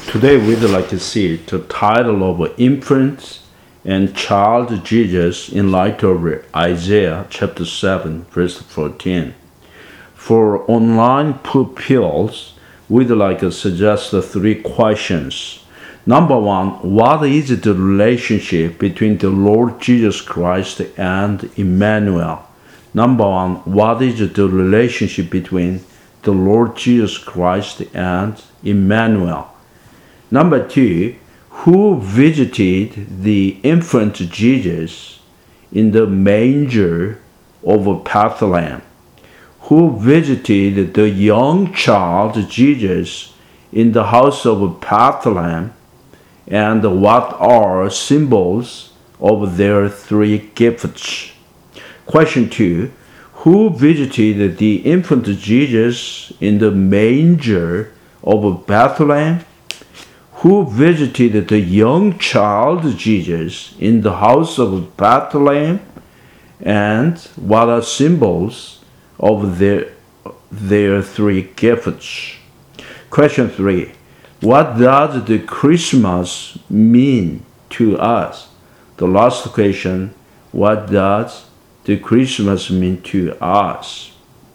Today we'd like to see the title of Infant and Child Jesus in light of Isaiah chapter 7 verse 14. For online pupils, we'd like to suggest three questions. Number one, what is the relationship between the Lord Jesus Christ and Emmanuel? Number one, what is the relationship between the Lord Jesus Christ and Emmanuel? Number two, who visited the infant Jesus in the manger of Bethlehem? Who visited the young child Jesus in the house of Bethlehem? And what are symbols of their three gifts? Question 2. Who visited the infant Jesus in the manger of Bethlehem? Who visited the young child Jesus in the house of Bethlehem? And what are symbols of their three gifts? Question 3. What does the Christmas mean to us? The last question, what does the Christmas mean to us?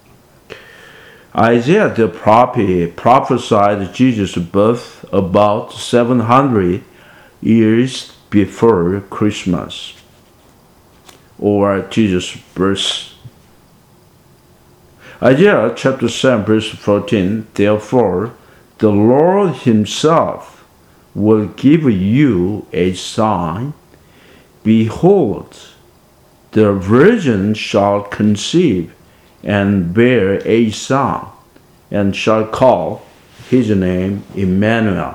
Isaiah the prophet prophesied Jesus' birth about 700 years before Christmas, or Jesus' birth. Isaiah chapter 7 verse 14, therefore, the Lord himself will give you a sign. Behold, the virgin shall conceive and bear a son, and shall call his name Emmanuel.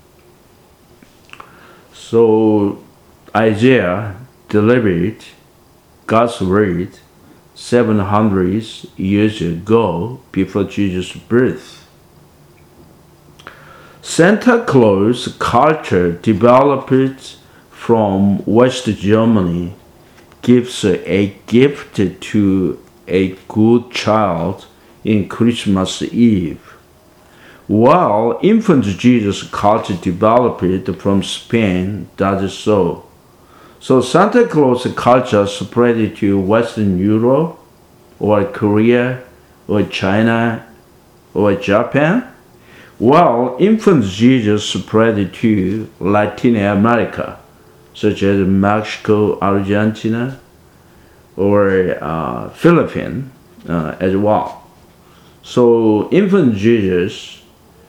So Isaiah delivered God's word 700 years ago before Jesus' birth. Santa Claus culture developed from West Germany gives a gift to a good child in Christmas Eve, while infant Jesus culture developed from Spain does so. So Santa Claus culture spread to Western Europe, or Korea, or China, or Japan, while infant Jesus spread to Latin America, such as Mexico, Argentina, or Philippines as well. So infant Jesus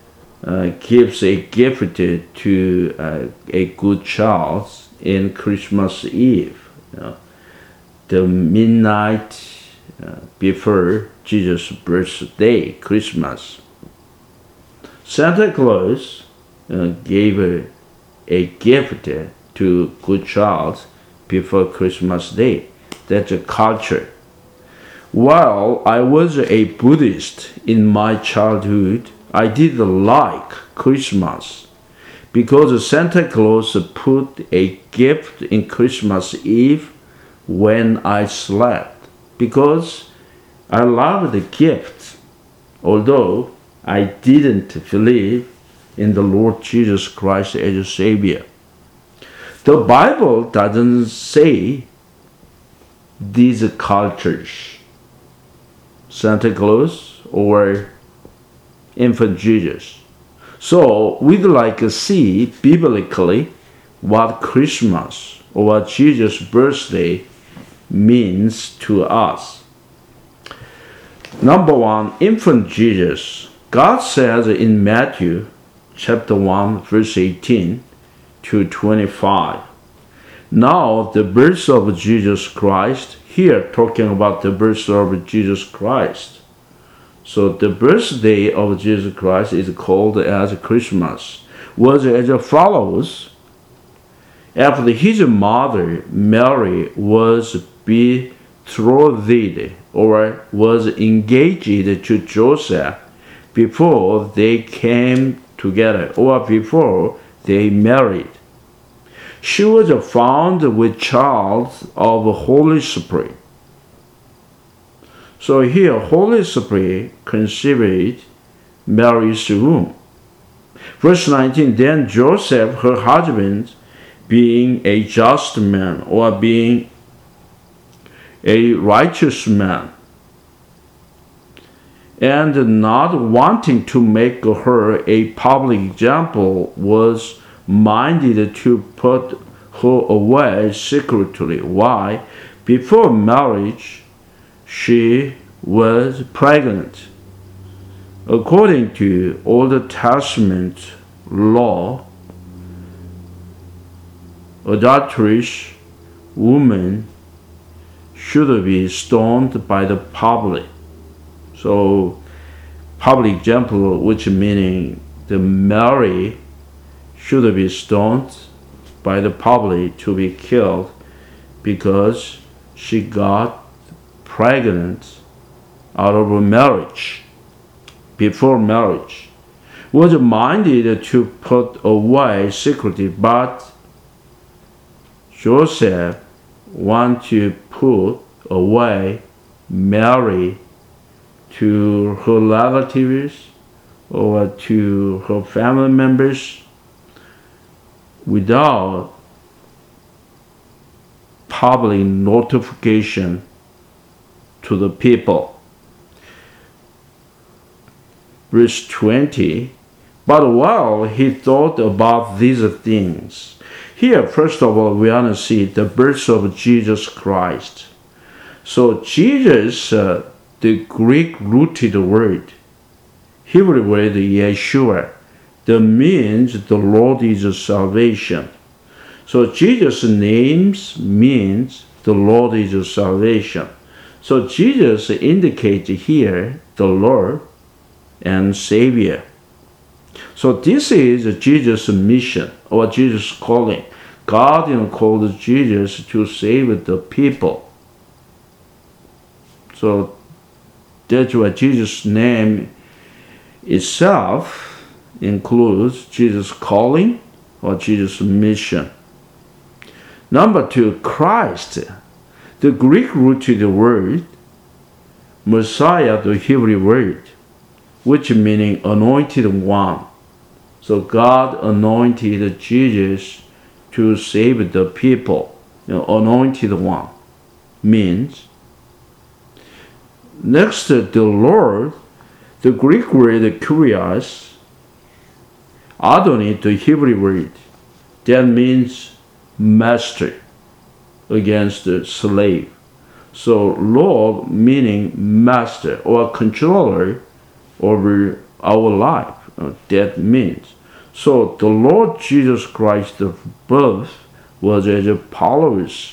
gives a gift to a good child in Christmas Eve, the midnight before Jesus' birthday, Christmas. Santa Claus gave a gift to good child before Christmas Day. That's a culture. While I was a Buddhist in my childhood, I did like Christmas because Santa Claus put a gift in Christmas Eve when I slept, because I loved the gift, although I didn't believe in the Lord Jesus Christ as a Savior. The Bible doesn't say these cultures, Santa Claus or infant Jesus. So we'd like to see biblically what Christmas or what Jesus' birthday means to us. Number one, infant Jesus. God says in Matthew chapter 1 verse 18 to 25. Now the birth of Jesus Christ, here talking about the birth of Jesus Christ. So the birthday of Jesus Christ is called as Christmas, was as follows. After his mother Mary was betrothed or was engaged to Joseph, before they came together or before they married, she was found with child of Holy Spirit. So here, Holy Spirit conceived Mary's womb. Verse 19, then Joseph, her husband, being a just man or being a righteous man, and not wanting to make her a public example, was minded to put her away secretly. Why? Before marriage, she was pregnant. According to Old Testament law, adulterous women should be stoned by the public. So, public example, which meaning the Mary should be stoned by the public to be killed because she got pregnant out of a marriage, before marriage. Was minded to put away secretly, but Joseph wanted to put away Mary to her relatives or to her family members without public notification to the people. Verse 20, but while he thought about these things, here first of all we want to see the birth of Jesus Christ. So Jesus, the Greek-rooted word, Hebrew word Yeshua, that means the Lord is salvation. So Jesus' name means the Lord is salvation. So Jesus indicates here the Lord and Savior. So this is Jesus' mission or Jesus' calling. God called Jesus to save the people. So that's why Jesus' name itself includes Jesus' calling or Jesus' mission. Number two, Christ, the Greek-rooted word, Messiah, the Hebrew word, which meaning anointed one. So God anointed Jesus to save the people. Anointed one means. Next, the Lord, the Greek word kurios, Adonai, the Hebrew word, that means master against the slave. So Lord meaning master or controller over our life. That means. So the Lord Jesus Christ's birth was as a followers.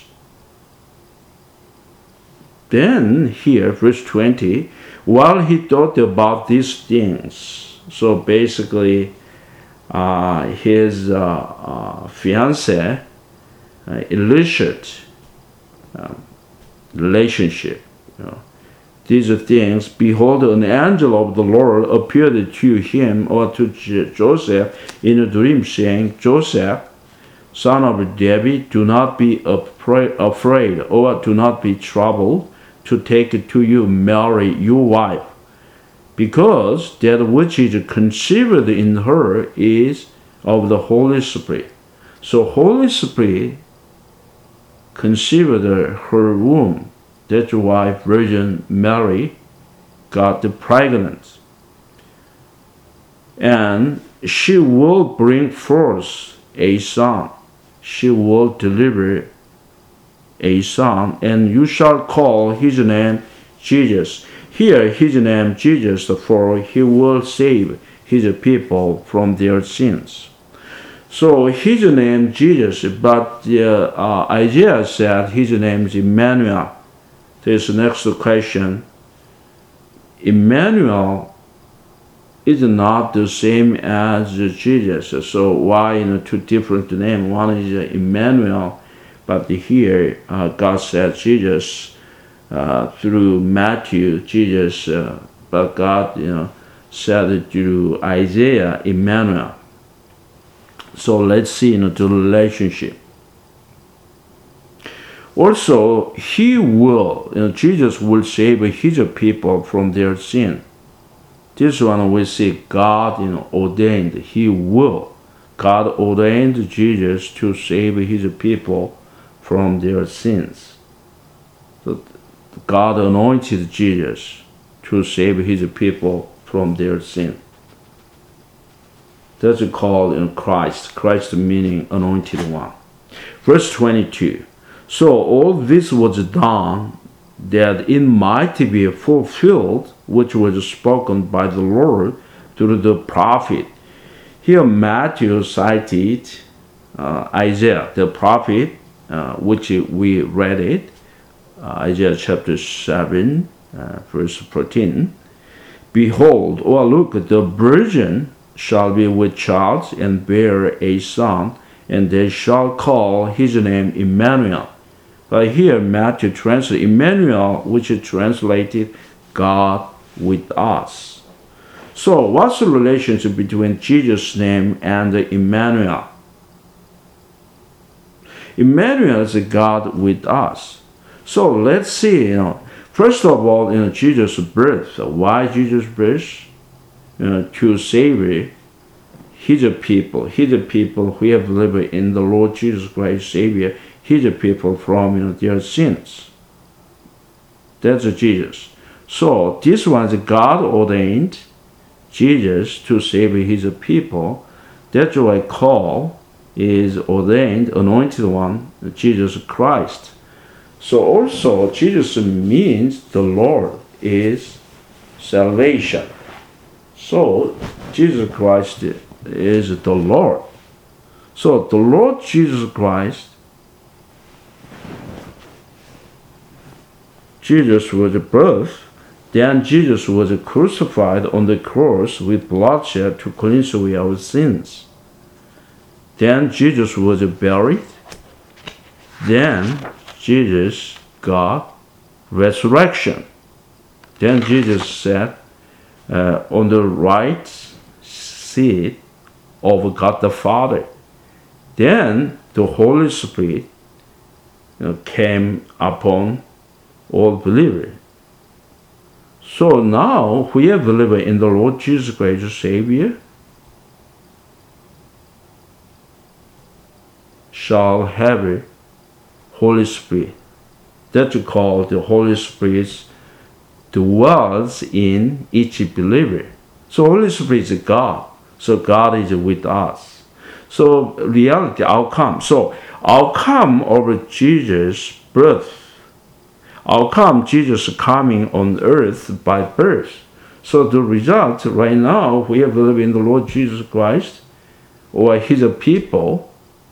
Then here, verse 20, while he thought about these things, so basically his fiancée, illicit relationship, these things, behold, an angel of the Lord appeared to him or to Joseph in a dream, saying, Joseph, son of David, do not be afraid or do not be troubled to take to you Mary, your wife, because that which is conceived in her is of the Holy Spirit. So Holy Spirit conceived her womb. That's why Virgin Mary got pregnant. And she will bring forth a son. She will deliver a son, and you shall call his name Jesus. Here, his name Jesus, for he will save his people from their sins. So his name Jesus, but Isaiah said his name is Emmanuel. This next question. Emmanuel is not the same as Jesus. So why two different names? One is Emmanuel, but here God said Jesus through Matthew, Jesus, but God said through Isaiah, Emmanuel. So let's see the relationship. Also, he will, Jesus will save his people from their sin. This one we see God ordained. God ordained Jesus to save his people from their sins. So God anointed Jesus to save his people from their sin. That's called Christ. Christ meaning anointed one. Verse 22. So all this was done that it might be fulfilled, which was spoken by the Lord through the prophet. Here Matthew cited Isaiah, the prophet, which we read it, Isaiah chapter 7, verse 14. Behold, or look, the virgin shall be with child and bear a son, and they shall call his name Emmanuel. But here Matthew translates Emmanuel, which is translated God with us. So what's the relationship between Jesus' name and Emmanuel? Emmanuel is God with us. So let's see, first of all, Jesus' birth. Why Jesus' birth? To save his people who have lived in the Lord Jesus Christ, Savior, his people from their sins. That's Jesus. So this one's God ordained Jesus to save his people. That's why call is ordained, anointed one, Jesus Christ. So also Jesus means the Lord is salvation. So Jesus Christ is the Lord. So the Lord Jesus Christ, Jesus was birthed, then Jesus was crucified on the cross with bloodshed to cleanse away our sins. Then Jesus was buried. Then Jesus got resurrection. Then Jesus sat on the right seat of God the Father. Then the Holy Spirit came upon all believers. So now we have believed in the Lord Jesus Christ, Savior, shall have Holy Spirit. That's called the Holy Spirit dwells in each believer. So Holy Spirit is God. So God is with us. So reality, outcome. So outcome of Jesus' birth. Outcome Jesus coming on earth by birth. So the result right now, we have believed in the Lord Jesus Christ, or his people.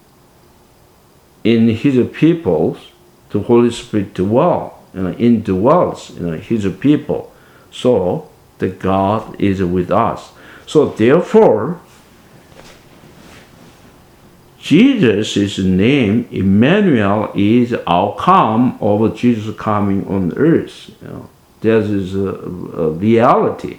In his people, the Holy Spirit indwells his people. So the God is with us. So therefore, Jesus' name, Emmanuel, is outcome of Jesus coming on earth. That is a reality.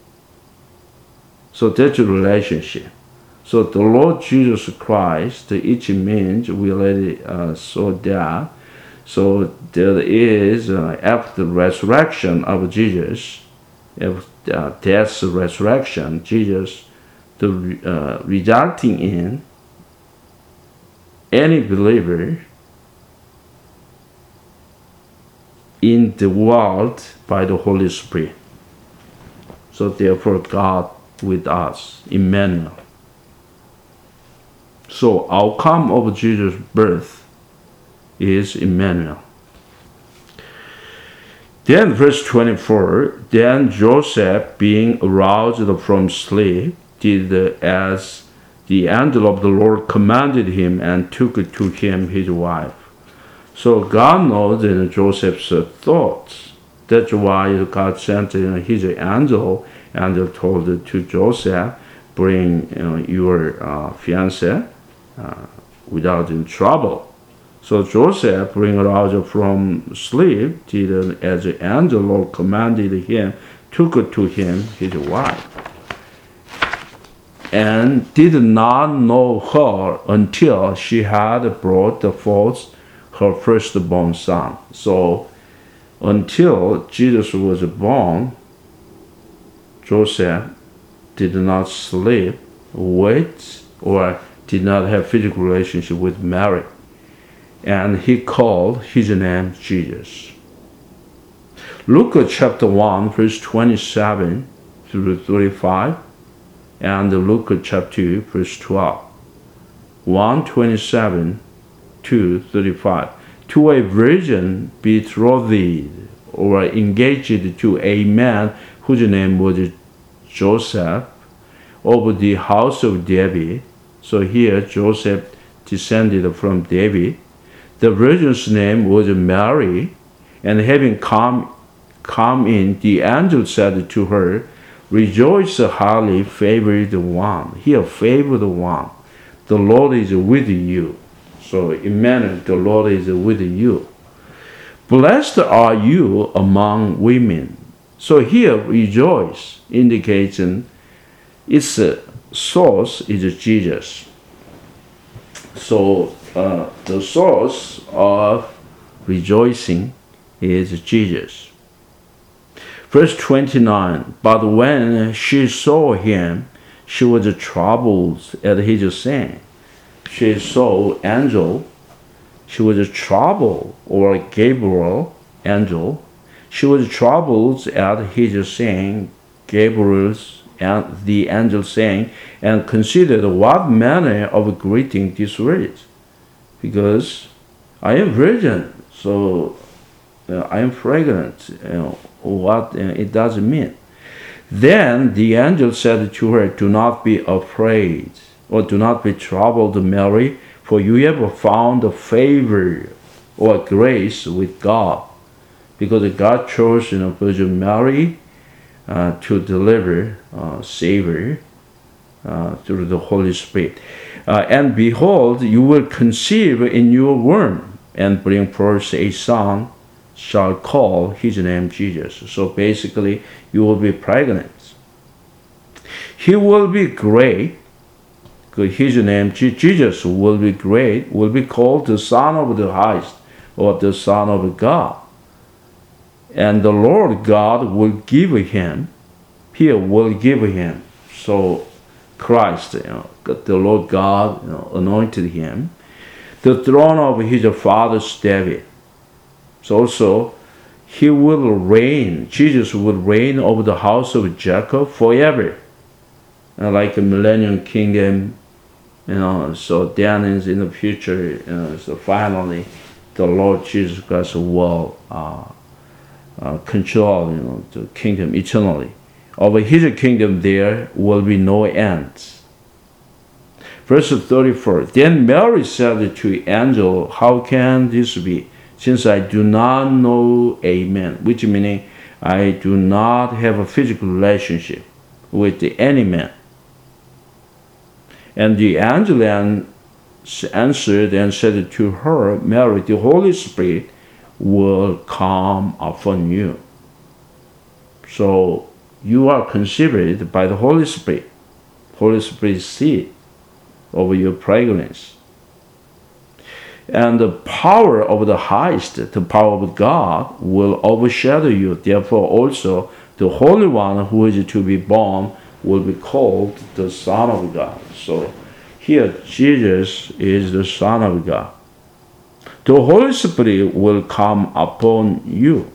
So that's a relationship. So the Lord Jesus Christ, each means we already saw that. So there is, after the resurrection of Jesus, death's resurrection, Jesus, resulting in any believer in the world by the Holy Spirit. So therefore God with us, Emmanuel. So outcome of Jesus' birth is Emmanuel. Then verse 24, then Joseph, being aroused from sleep, did as the angel of the Lord commanded him and took to him his wife. So God knows in Joseph's thoughts. That's why God sent his angel and told to Joseph, bring your fiancé without trouble. So Joseph, being aroused from sleep, did as the angel Lord commanded him, took to him his wife, and did not know her until she had brought forth her firstborn son. So until Jesus was born, Joseph did not sleep with or did not have physical relationship with Mary. And he called his name Jesus. Luke chapter 1, verse 27 through 35, and Luke chapter 2, verse 12. 1:27 to 35. To a virgin betrothed or engaged to a man whose name was Joseph of the house of David. So here Joseph descended from David. The virgin's name was Mary, and having come in, the angel said to her, Rejoice, highly favored one. Here, favored one. The Lord is with you. So, Emmanuel, the Lord is with you. Blessed are you among women. So here, rejoice indicates its source is Jesus. So, the source of rejoicing is Jesus. Verse 29, but when she saw him, she was troubled at his saying. She saw angel. She was troubled, or Gabriel, angel. She was troubled at his saying, Gabriel's, and the angel saying, and considered what manner of greeting this was. Because I am virgin, so I am pregnant. What it does mean. Then the angel said to her, Do not be afraid, or do not be troubled, Mary, for you have found favor or grace with God. Because God chose Virgin Mary to deliver Savior through the Holy Spirit. And behold, you will conceive in your womb and bring forth a son, shall call his name Jesus. So basically, you will be pregnant. He will be great. His name, Jesus, will be great, will be called the Son of the Highest, or the Son of God. And the Lord God will give him, here will give him. So Christ, the Lord God anointed him, the throne of his father's David. So also, he will reign, Jesus will reign over the house of Jacob forever. Like a millennium kingdom, so then in the future, so finally, the Lord Jesus Christ will control, the kingdom eternally. Over his kingdom there will be no end. Verse 34, Then Mary said to the angel, How can this be, since I do not know a man? Which meaning, I do not have a physical relationship with any man. And the angel answered and said to her, Mary, the Holy Spirit will come upon you. So you are conceived by the Holy Spirit. Holy Spirit's seed over your pregnancy. And the power of the highest, the power of God, will overshadow you. Therefore also the Holy One who is to be born will be called the Son of God. So here Jesus is the Son of God. The Holy Spirit will come upon you,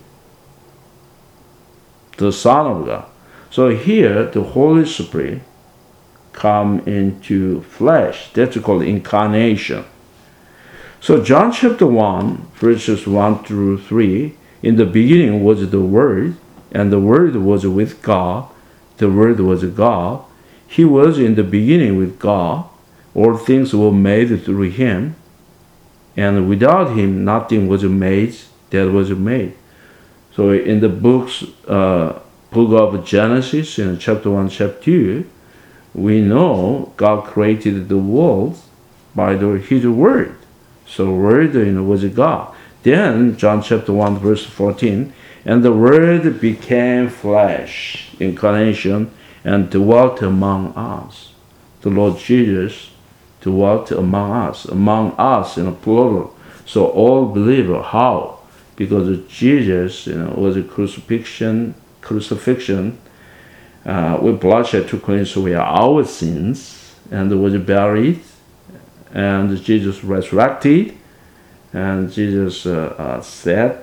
the Son of God. So here the Holy Spirit come into flesh. That's called incarnation. So John chapter 1, verses 1 through 3, in the beginning was the Word, and the Word was with God. The Word was God. He was in the beginning with God. All things were made through him, and without him nothing was made that was made. So in the book of Genesis, in chapter 1, chapter 2, we know God created the world by his Word. So Word was God. Then John chapter 1, verse 14, and the Word became flesh, incarnation, and dwelt among us. The Lord Jesus dwelt among us in a plural. So all believers, how? Because Jesus was a crucifixion, with bloodshed took place away our sins, and was buried, and Jesus resurrected, and Jesus said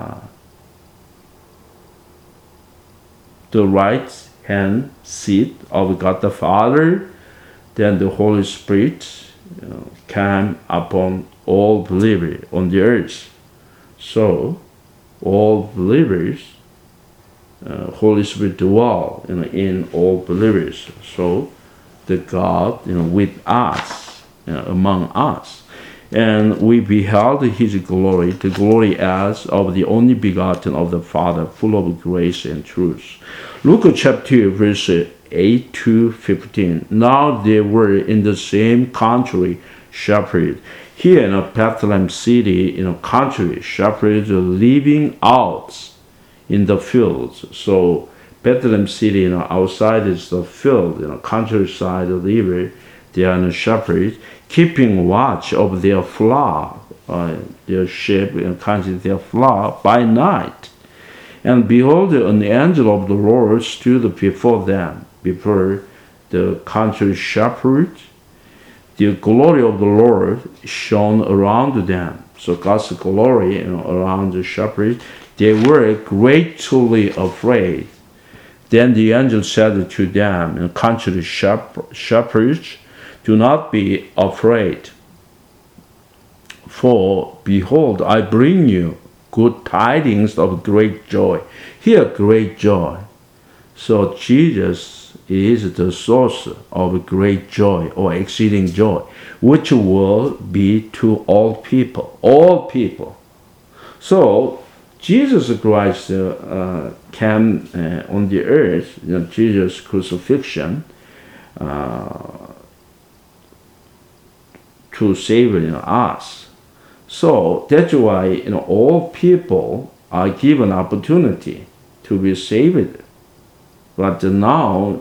the right hand seat of God the Father. Then the Holy Spirit came upon all believers on the earth. So all believers, Holy Spirit dwell in all believers. So the God with us, among us. And we beheld his glory, the glory as of the only begotten of the Father, full of grace and truth. Luke chapter 2, verse 8 to 15. Now they were in the same country shepherds. Here in Bethlehem city, country shepherds are living out in the fields. So Bethlehem city, outside is the field, countryside river. They are shepherds keeping watch of their flock, their sheep, and counting their flock by night. And behold, an angel of the Lord stood before them, before the country shepherds. The glory of the Lord shone around them. So God's glory, around the shepherds. They were greatly afraid. Then the angel said to them, country shepherds, do not be afraid. For behold, I bring you good tidings of great joy. Here, great joy. So Jesus is the source of great joy or exceeding joy, which will be to all people. All people. So Jesus Christ came on the earth, Jesus' crucifixion, to save us. So that's why all people are given opportunity to be saved. But now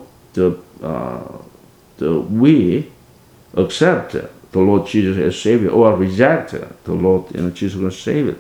we accept the Lord Jesus as Savior or reject the Lord Jesus as Savior.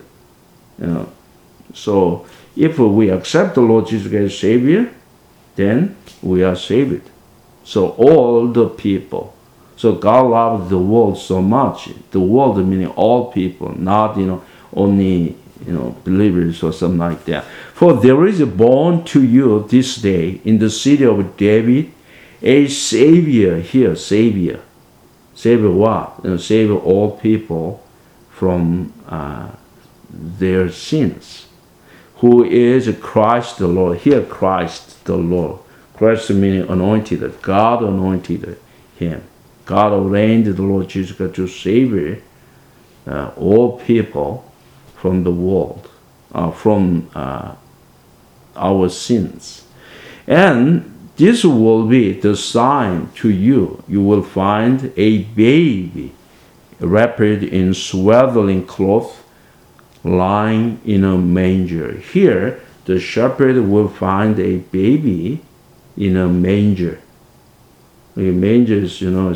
So if we accept the Lord Jesus as Savior, then we are saved. So all the people. So God loved the world so much. The world meaning all people, not only believers or something like that. For there is born to you this day in the city of David a Savior. Here, Savior. Savior what? Savior all people from their sins. Who is Christ the Lord? Here, Christ the Lord. Christ meaning anointed. God anointed him. God ordained the Lord Jesus Christ to save all people from the world, from our sins. And this will be the sign to you. You will find a baby wrapped in swaddling cloth, lying in a manger. Here, the shepherd will find a baby in a manger. The manger is,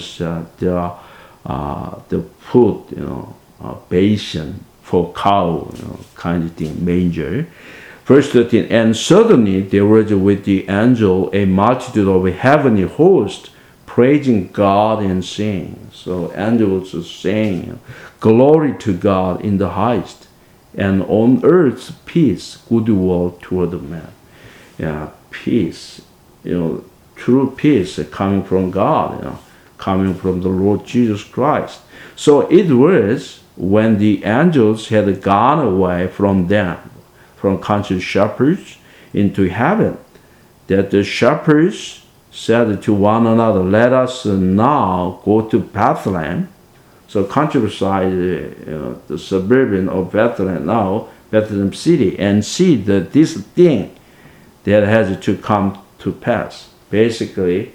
the food, basin for cow, kind of thing, manger. Verse 13, and suddenly there was with the angel a multitude of heavenly hosts praising God and saying. So angels are saying, glory to God in the highest, and on earth peace, goodwill toward men. Yeah, peace, true peace coming from God, coming from the Lord Jesus Christ. So it was when the angels had gone away from them, from country shepherds into heaven, that the shepherds said to one another, let us now go to Bethlehem. So countryside, the suburban of Bethlehem now, Bethlehem city, and see that this thing that has to come to pass. Basically,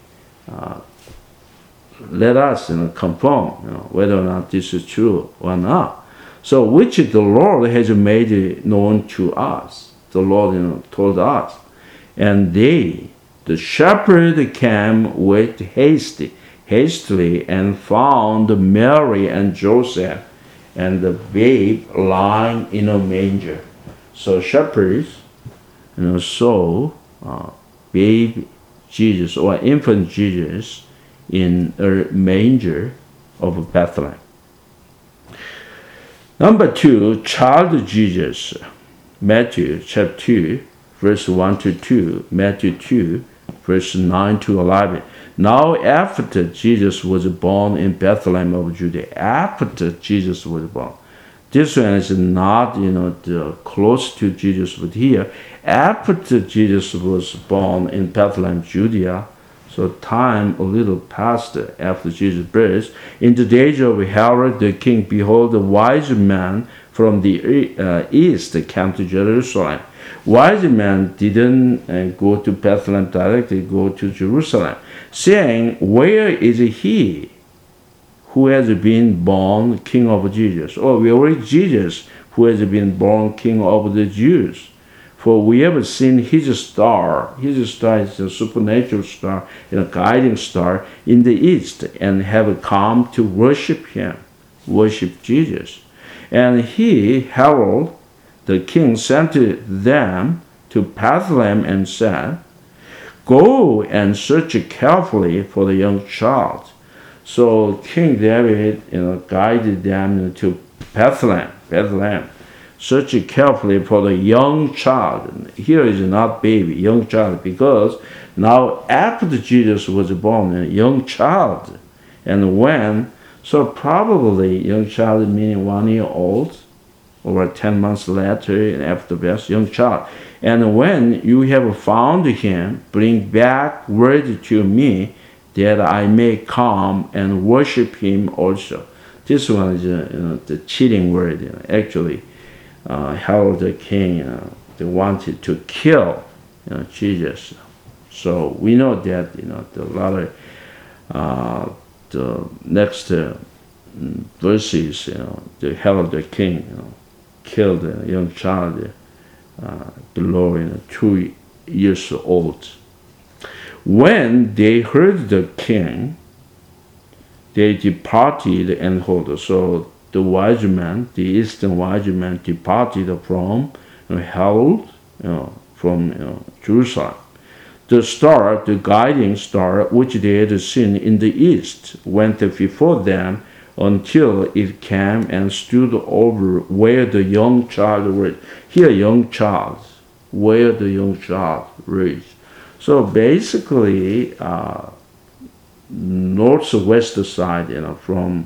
let us confirm whether or not this is true or not. So which the Lord has made known to us. The Lord told us. And they, the shepherd came with hastily and found Mary and Joseph and the babe lying in a manger. So shepherds saw babe Jesus or infant Jesus in a manger of Bethlehem. Number 2, child Jesus. Matthew chapter 2, verse 1 to 2. Matthew 2, verse 9 to 11. Now after Jesus was born in Bethlehem of Judea, after Jesus was born. This one is not, close to Jesus, but here, after Jesus was born in Bethlehem, Judea, so time a little passed after Jesus' birth. In the days of Herod the king, behold, a wise man from the east came to Jerusalem. Wise men didn't go to Bethlehem directly, go to Jerusalem, saying, where is he who has been born king of Jesus? Or where is Jesus who has been born king of the Jews? For we have seen his star. His star is a supernatural star, a guiding star in the east, and have come to worship him, worship Jesus. And he, Herod, the king, sent them to Bethlehem and said, go and search carefully for the young child. So King David, guided them to Bethlehem. Search carefully for the young child. Here is not baby, young child, because now after Jesus was born, a young child. And when, so probably young child meaning 1 year old, or 10 months later after birth, young child. And when you have found him, bring back word to me, that I may come and worship him also. This one is the cheating word. Actually, Herod the king, they wanted to kill Jesus. So we know that the latter, the next verses, the Herod the king killed a young child below 2 years old. When they heard the king, they departed and hold. So the wise men, the eastern wise men, departed from Herod, from Jerusalem. The star, the guiding star, which they had seen in the east, went before them until it came and stood over where the young child was. Here, young child, where the young child was. So basically, northwest side, from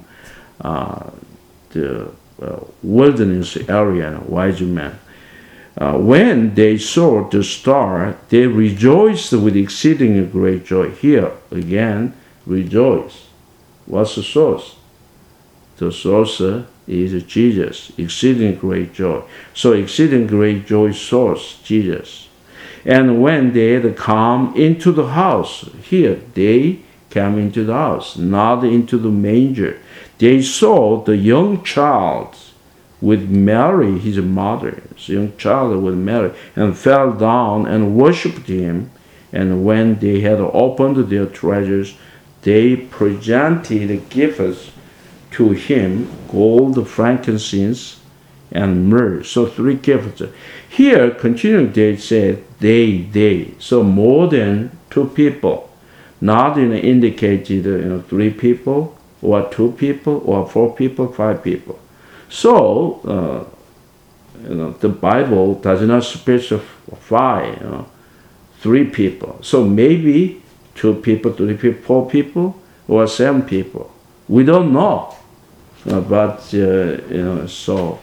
the wilderness area, wise men. When they saw the star, they rejoiced with exceeding great joy. Here again, rejoice. What's the source? The source is Jesus, exceeding great joy. So exceeding great joy source, Jesus. And when they had come into the house, here they came into the house, not into the manger. They saw the young child with Mary, his mother, the young child with Mary, and fell down and worshipped him. And when they had opened their treasures, they presented gifts to him, gold, frankincense, and myrrh. So 3 gifts. Here, continuing, they said, they. So more than 2 people. Not indicated, 3 people, or 2 people, or 4 people, 5 people. So, the Bible does not specify 3 people. So maybe 2 people, 3 people, 4 people, or 7 people. We don't know. But so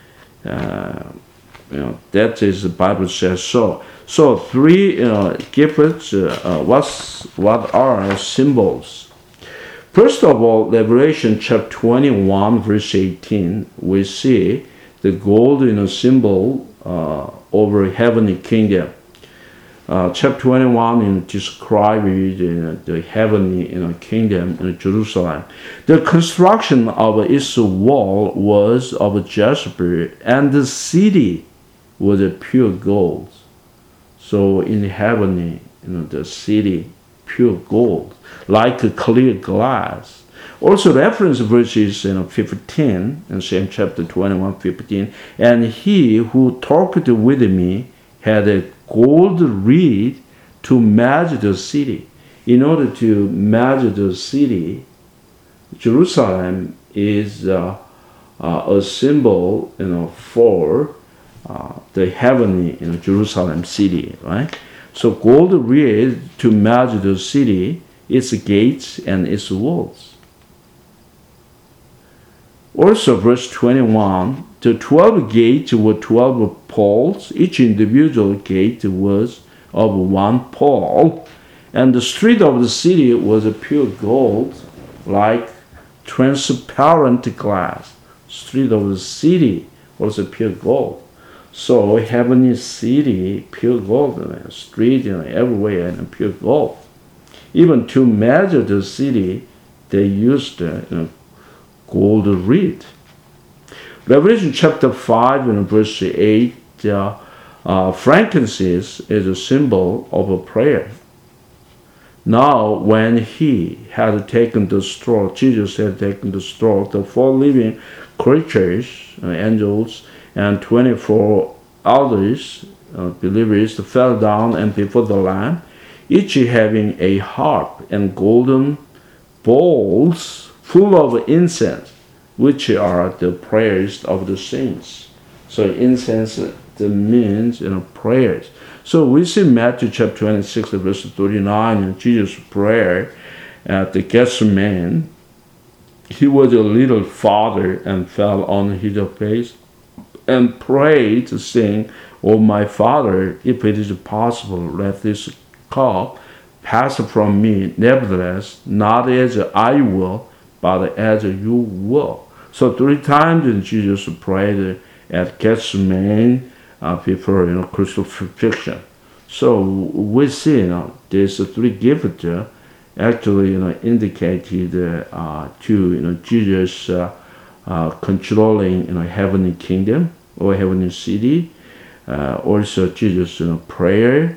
that is the Bible says so. So 3 gifts. What are symbols? First of all, Revelation chapter 21, verse 18, we see the gold symbol over heavenly kingdom. Chapter 21 describes the heavenly kingdom in Jerusalem. The construction of its wall was of jasper, and the city was pure gold. So in heavenly, the city pure gold, like a clear glass. Also reference verses 15 in same chapter 21, 15. And he who talked with me had a gold reed to measure the city. In order to measure the city, Jerusalem is a symbol, for the heavenly, Jerusalem city, right? So gold reed to measure the city, its gates and its walls. Also, verse 21, the 12 gates were 12 poles. Each individual gate was of 1 pole. And the street of the city was a pure gold, like transparent glass. Street of the city was a pure gold. So heavenly city, pure gold, street, everywhere, and pure gold. Even to measure the city, they used gold reed. Revelation chapter 5 and verse 8, frankincense is a symbol of a prayer. Now, when he had taken the straw, Jesus had taken the straw, the 4 living creatures, angels, and 24 elders, believers, fell down and before the Lamb, each having a harp and golden bowls full of incense, which are the prayers of the saints. So incense means prayers. So we see Matthew chapter 26, verse 39, in Jesus' prayer at the Gethsemane. He was a little farther and fell on his face and prayed, saying, "O my Father, if it is possible, let this cup pass from me. Nevertheless, not as I will, but as you will." So 3 times Jesus prayed at Gethsemane before crucifixion. So we see these 3 gifts actually indicated to Jesus controlling heavenly kingdom or heavenly city. Also Jesus prayer.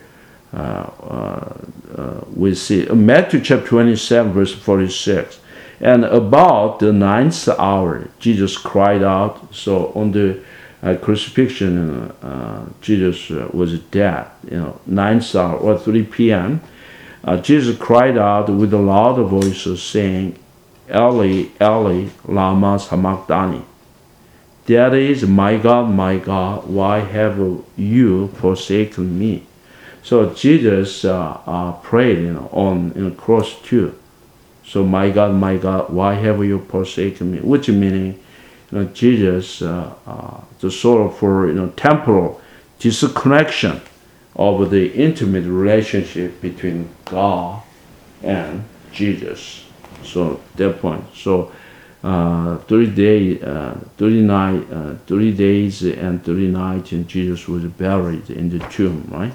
We see Matthew chapter 27 verse 46. And about the 9th hour, Jesus cried out. So on the crucifixion, Jesus was dead. 9th hour or 3 p.m. Jesus cried out with a loud voice, saying, "Eli, Eli, lama sabachthani." That is, my God, why have you forsaken me? So Jesus prayed on the cross too. So my God, why have you forsaken me? Which meaning, Jesus, the sorrow for temporal disconnection of the intimate relationship between God and Jesus. So that point. So 3 days and 3 nights, and Jesus was buried in the tomb, right?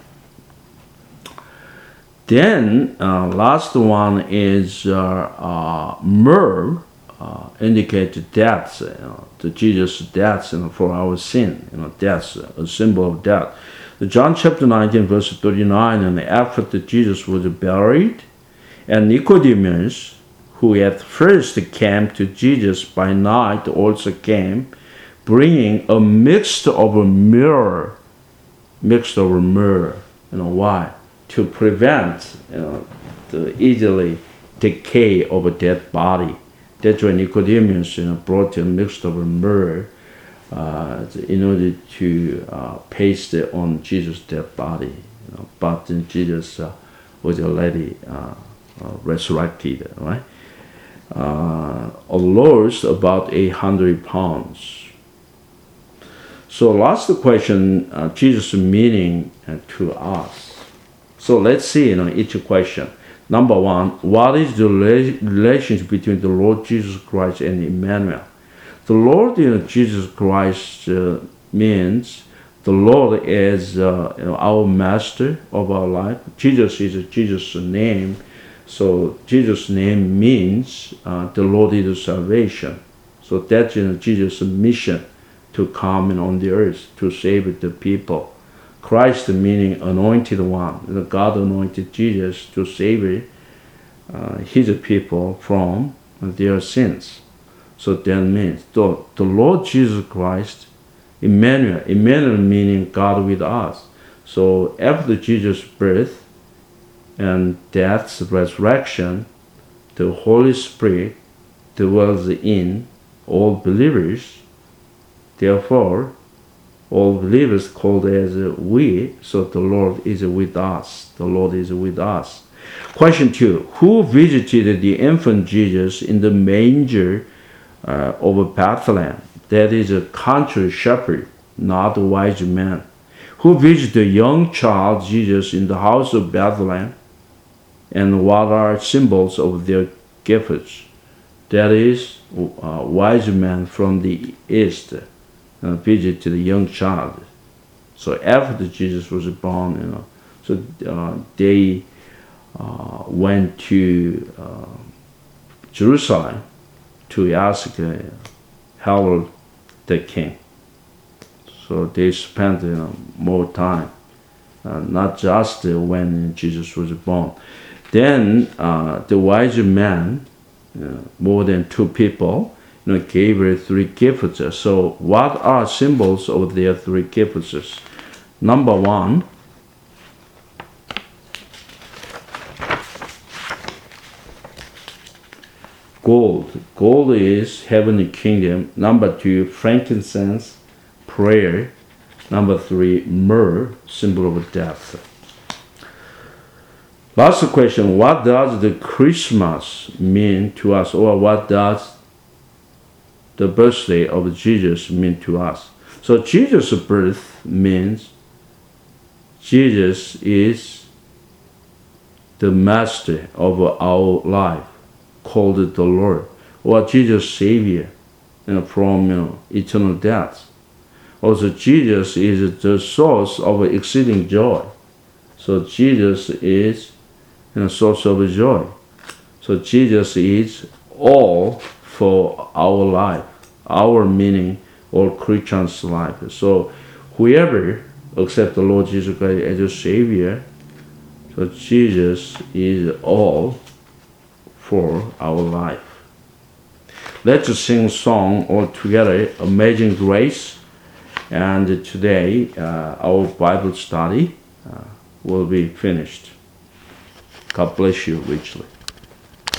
Then last one is myrrh, indicate death, the Jesus' death for our sin, death, a symbol of death. John chapter 19 verse 39, and after Jesus was buried, and Nicodemus, who at first came to Jesus by night, also came, bringing a mixture of myrrh. Why? To prevent the easily decay of a dead body. That's why Nicodemus brought a mixture of myrrh in order to paste it on Jesus' dead body. But then Jesus was already resurrected, right? Lost about 800 pounds. So last question, Jesus' meaning to us. So let's see each question. Number 1, what is the relationship between the Lord Jesus Christ and Emmanuel? The Lord Jesus Christ means the Lord is our master of our life. Jesus is Jesus' name. So Jesus' name means the Lord is salvation. So that's Jesus' mission to come on the earth to save the people. Christ meaning anointed one. God anointed Jesus to save his people from their sins. So that means the Lord Jesus Christ, Emmanuel meaning God with us. So after Jesus' birth, and death's resurrection, the Holy Spirit dwells in all believers. Therefore, all believers called as we, so the Lord is with us. The Lord is with us. Question 2. Who visited the infant Jesus in the manger of Bethlehem? That is a country shepherd, not a wise man. Who visited the young child Jesus in the house of Bethlehem? And what are symbols of their gifts? That is, wise men from the east visited the young child. So after Jesus was born, so they went to Jerusalem to ask Herod the king. So they spent more time, not just when Jesus was born. Then the wise man, more than 2 people, gave her 3 gifts. So what are symbols of their 3 gifts? Number 1, gold. Gold is heavenly kingdom. Number 2, frankincense, prayer. Number 3, myrrh, symbol of death. Last question, what does the Christmas mean to us, or what does the birthday of Jesus mean to us? So Jesus' birth means Jesus is the master of our life, called the Lord, or Jesus Savior from eternal death. Also, Jesus is the source of exceeding joy. So Jesus is a source of joy. So Jesus is all for our life, our meaning, all Christians' life. So whoever accepts the Lord Jesus Christ as a Savior, so Jesus is all for our life. Let's sing a song all together, Amazing Grace. And today our Bible study will be finished. God bless you richly.